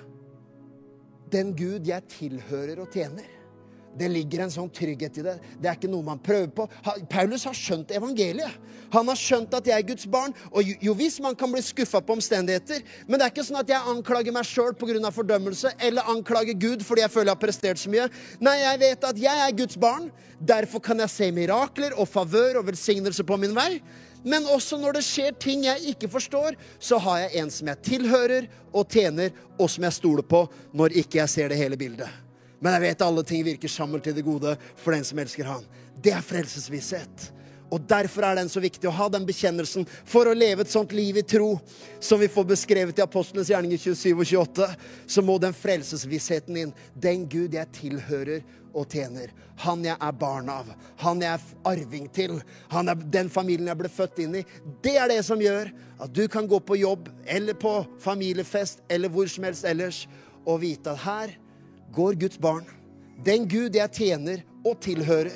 Den Gud jeg tilhører og tjener, det ligger en sånn trygghet i det. Det er ikke noe man prøver på. Paulus har skjønt evangeliet. Han har skjønt at jeg er Guds barn, og jo, jo visst man kan bli skuffet på omstendigheter, men det er ikke sånn at jeg anklager meg selv på grunn av fordømmelse, eller anklager Gud fordi jeg føler jeg har prestert så mye. Nei, jeg vet at jeg er Guds barn, derfor kan jeg se mirakler og favør og velsignelse på min vei. Men også når det skjer ting jeg ikke forstår, så har jeg en som jeg tilhører og tjener, og som jeg stoler på når ikke jeg ser det hele bildet. Men jeg vet alle ting virker sammen til det gode for den som elsker han. Det er frelsesvisshet. Og derfor er den så viktig å ha den bekjennelsen for å leve et sånt liv i tro som vi får beskrevet i Apostlenes gjerninger tjuesyv og tjueåtte. Så må den frelsesvissheten inn. Den Gud jeg tilhører og tjener. Han jeg er barn av. Han jeg er arving til. Han er den familien jeg ble født inn i. Det er det som gjør at du kan gå på jobb eller på familiefest eller hvor som helst ellers og vite at her går Guds barn, den Gud jeg tjener og tilhører.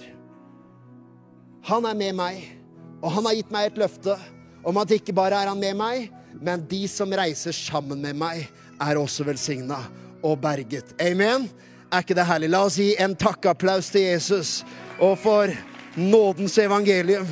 Han er med meg, og han har gitt meg et løfte om at ikke bare er han med meg, men de som reiser sammen med meg er også velsignet og berget. Amen? Er ikke det herlig? La oss gi en takkapplaus til Jesus og for nådens evangelium.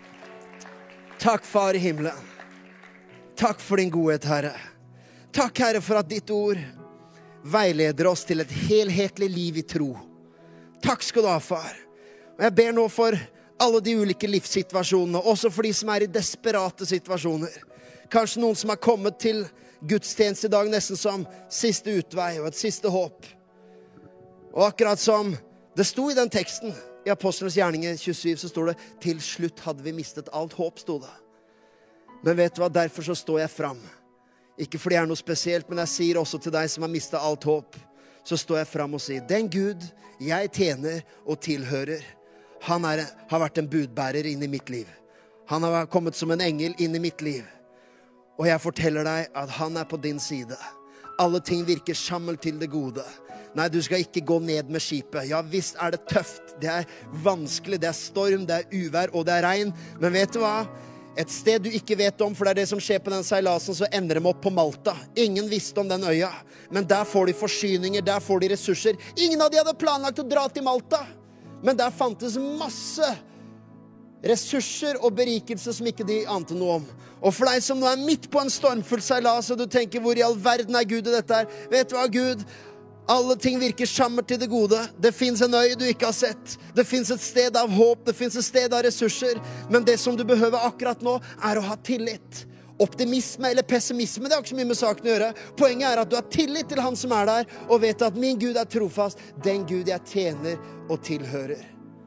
Takk, Far i himmelen. Takk for din godhet, Herre. Takk, Herre, for at ditt ord veileder oss til et helhetlig liv i tro. Takk skal du ha, far. Og jeg ber nå for alle de ulike livssituasjonene, også for de som er i desperate situasjoner. Kanskje noen som har kommet til gudstjeneste i dag nesten som siste utvei og et siste håp. Og akkurat som det sto i den teksten, i Apostlenes gjerninger tjuesyv, så står det, til slutt hadde vi mistet alt håp, sto det. Men vet du hva, derfor så står jeg fram. Ikke fordi det er noe spesielt, men jeg sier også til deg som har mistet alt håp, så står jeg fram og sier, den Gud jeg tjener og tilhører, han er, har vært en budbærer inn i mitt liv. Han har kommet som en engel inn i mitt liv. Og jeg forteller deg at han er på din side. Alle ting virker sammen til det gode. Nei, du skal ikke gå ned med skipet. Ja, visst er det tøft, det er vanskelig, det er storm, det er uvær og det er regn. Men vet du hva? Et sted du ikke vet om, for det er det som skjer på den seilasen, så ender de opp på Malta. Ingen visste om den øya, men der får de forsyninger, der får de ressurser. Ingen av de hadde planlagt å dra til Malta, men der fantes masse ressurser og berikelse som ikke de ante noe om. Og for deg som nå er midt på en stormfull seilas, og du tenker, hvor i all verden er Gud i dette her? Vet du hva, Gud? Alle ting virker sammen til det gode. Det finnes en øy du ikke har sett. Det finnes et sted av håp, det finnes et sted av ressurser. Men det som du behøver akkurat nå er å ha tillit. Optimisme eller pessimisme, det har ikke så mye med saken å gjøre. Poenget er at du har tillit til han som er der, og vet at min Gud er trofast, den Gud jeg tjener og tilhører.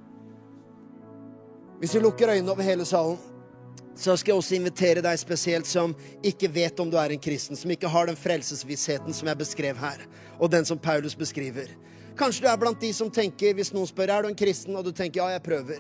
Hvis vi lukker øynene over hele salen, så skal jeg også invitere deg spesielt som ikke vet om du er en kristen, som ikke har den frelsesvissheten som jeg beskrev her, og den som Paulus beskriver. Kanskje du er blant de som tenker, hvis noen spør, er du en kristen, og du tenker, ja, jeg prøver.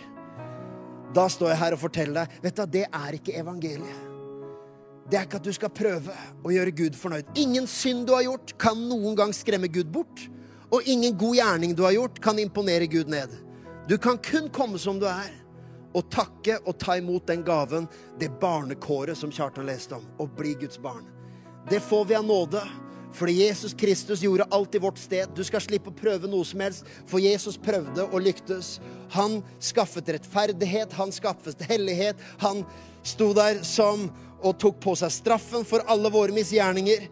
Da står jeg her og forteller deg, vet du, det er ikke evangeliet. Det er ikke at du skal prøve å gjøre Gud fornøyd. Ingen synd du har gjort kan noen gang skremme Gud bort, og ingen god gjerning du har gjort kan imponere Gud ned. Du kan kun komme som du er, og takke og ta imot den gaven, det barnekåret som Kjartan leste om, og bli Guds barn. Det får vi av nåde, fordi Jesus Kristus gjorde alt i vårt sted. Du skal slippe å prøve noe som helst, for Jesus prøvde og lyktes. Han skaffet rettferdighet, han skaffet hellighet, han sto der som og tok på seg straffen for alle våre misgjerninger.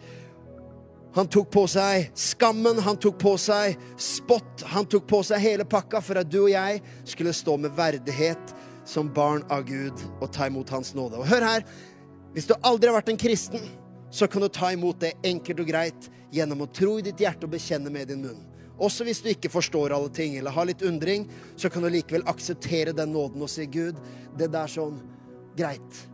Han tok på seg skammen, han tok på seg spott, han tok på seg hele pakka for at du og jeg skulle stå med verdighet som barn av Gud og ta imot hans nåde. Og hør her, hvis du aldri har vært en kristen, så kan du ta imot det enkelt og greit gjennom å tro i ditt hjerte og bekjenne med din munn. Også hvis du ikke forstår alle ting eller har litt undring, så kan du likevel akseptere den nåden og si, Gud, det der sånn, greit.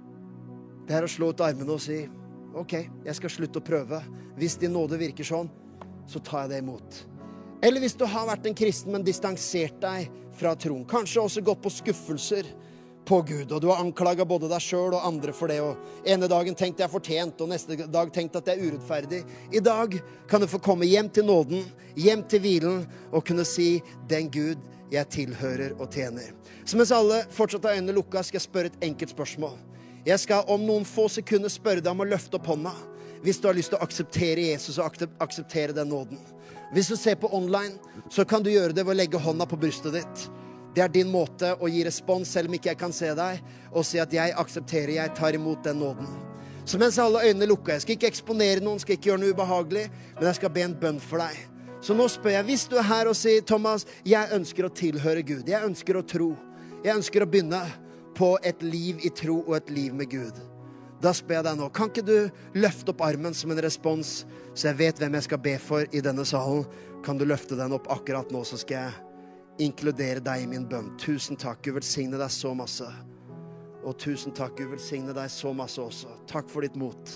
Det er å slå ut armene og si, ok, jeg skal slutte å prøve. Hvis din nåde virker sånn, så tar jeg det imot. Eller hvis du har vært en kristen, men distansert deg fra troen. Kanskje også gått på skuffelser på Gud, og du har anklaget både deg selv og andre for det, og ene dagen tenkte jeg fortjent, og neste dag tenkte at det er urettferdig. I dag kan du få komme hjem til nåden, hjem til hvilen, og kunne si, den Gud jeg tilhører og tjener. Så mens alle fortsatt har øynene lukket, skal jeg spørre et enkelt spørsmål. Jeg skal om noen få sekunder spørre deg om å løfte opp hånda, hvis du har lyst til å akseptere Jesus og akseptere den nåden. Hvis du ser på online, så kan du gjøre det ved å legge hånda på brystet ditt. Det er din måte å gi respons, selv om ikke jeg kan se deg, og si at jeg aksepterer, jeg tar imot den nåden. Så mens alle øynene lukker, jeg skal ikke eksponere noen, skal ikke gjøre noe ubehagelig, men jeg skal be en bønn for deg. Så nå spør jeg, hvis du er her og sier, Thomas, jeg ønsker å tilhøre Gud, jeg ønsker å tro, jeg ønsker å begynne på et liv i tro og et liv med Gud. Da spør jeg deg nå, kan ikke du løfte opp armen som en respons, så jeg vet hvem jeg skal be for i denne salen? Kan du løfte den opp akkurat nå, så skal jeg inkludere deg i min bønn. Tusen takk, Gud velsigne deg så masse. Og tusen takk, Gud velsigne deg så masse også. Takk for ditt mot.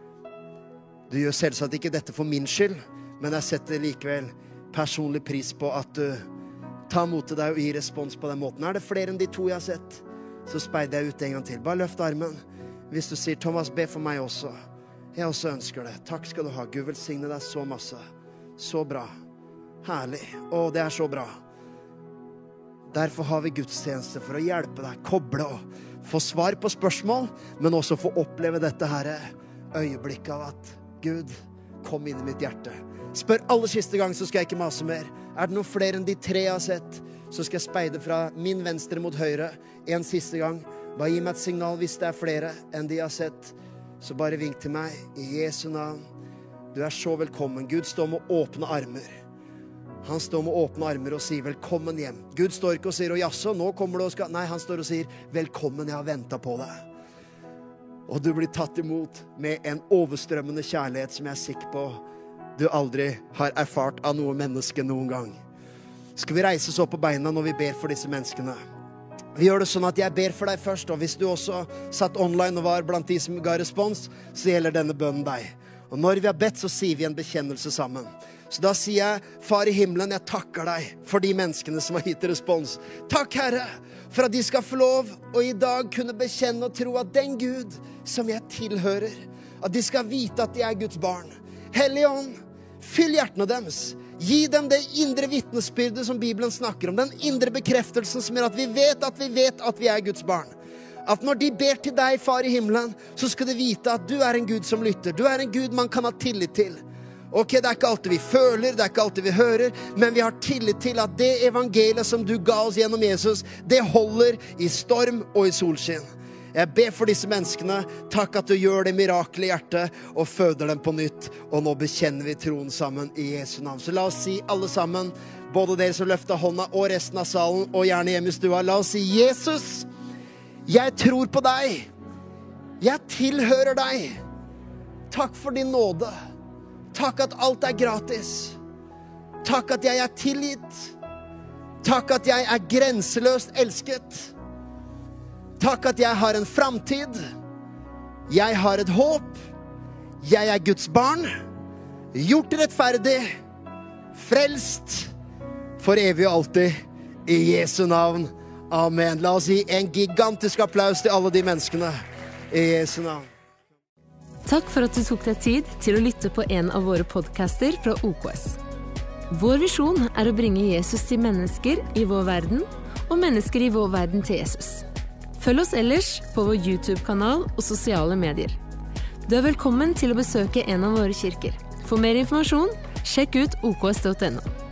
Du gjør selvsagt ikke dette for min skyld, men jeg setter likevel personlig pris på at du tar mot til deg og gir respons på den måten. Er det flere enn de to jeg har sett? Så speider jeg ut en gang til. Bare løft armen. Hvis du sier, Thomas, be for meg også. Jeg også ønsker det. Takk skal du ha. Gud velsigne deg så masse. Så bra. Herlig. Å, det er så bra. Derfor har vi gudstjeneste for å hjelpe deg, koble og få svar på spørsmål, men også få oppleve dette her øyeblikket av at Gud, kom inn i mitt hjerte. Spør aller siste gang, så skal jeg ikke mase mer. Er det noen flere enn de tre jeg har sett, så skal jeg speide fra min venstre mot høyre en siste gang. Bare gi meg et signal hvis det er flere enn de jeg har sett. Så bare vink til meg i Jesu navn. Du er så velkommen. Gud står med åpne armer. Han står med åpne armer og sier velkommen hjem. Gud står ikke og sier, og jaså, nå kommer du og skal... Nei, han står og sier, velkommen, jeg har ventet på deg. Og du blir tatt imot med en overstrømmende kjærlighet som jeg er sikker på du aldri har erfart av noe menneske noen gang. Skal vi reise oss opp på beina når vi ber for disse menneskene? Vi gjør det sånn at jeg ber for deg først, og hvis du også satt online og var blant de som ga respons, så gjelder denne bønnen deg. Og når vi har bedt, så sier vi en bekjennelse sammen. Så da sier jeg, Far i himmelen, jeg takker deg for de menneskene som har gitt respons. Takk, Herre, for at de skal få lov å i dag kunne bekjenne og tro at den Gud som jeg tilhører, at de skal vite at de er Guds barn. Hellige ånd, fyll hjertene deres. Gi dem det indre vittnesbyrdet som Bibelen snakker om. Den indre bekreftelsen som gjør at vi vet at vi vet at vi er Guds barn. At når de ber til deg, Far i himmelen, så skal de vite at du er en Gud som lytter. Du er en Gud man kan ha tillit til. Ok, det er ikke alltid vi føler, det er ikke alltid vi hører, men vi har tillit til at det evangeliet som du ga oss gjennom Jesus, det holder i storm og i solskinn. Jeg ber for disse menneskene. Takk at du gjør det mirakel i hjertet og føder dem på nytt. Og nå bekjenner vi troen sammen i Jesu navn. Så la oss si alle sammen, både dere som løfter hånda og resten av salen, og gjerne hjemme i stua, la oss si, Jesus, jeg tror på deg. Jeg tilhører deg. Takk for din nåde. Takk at alt er gratis. Takk at jeg er tilgitt. Takk at jeg er grenseløst elsket. Takk at jeg har en framtid. Jeg har et håp. Jeg er Guds barn. Gjort rettferdig. Frelst. For evig og alltid. I Jesu navn. Amen. La oss gi en gigantisk applaus til alle de menneskene. I Jesu navn. Takk for at du tok deg tid til å lytte på en av våre podcaster fra O K S. Vår visjon er å bringe Jesus til mennesker i vår verden, og mennesker i vår verden til Jesus. Følg oss ellers på vår YouTube-kanal og sosiale medier. Du er velkommen til å besøke en av våre kirker. For mer informasjon, sjekk ut o k s punktum n o.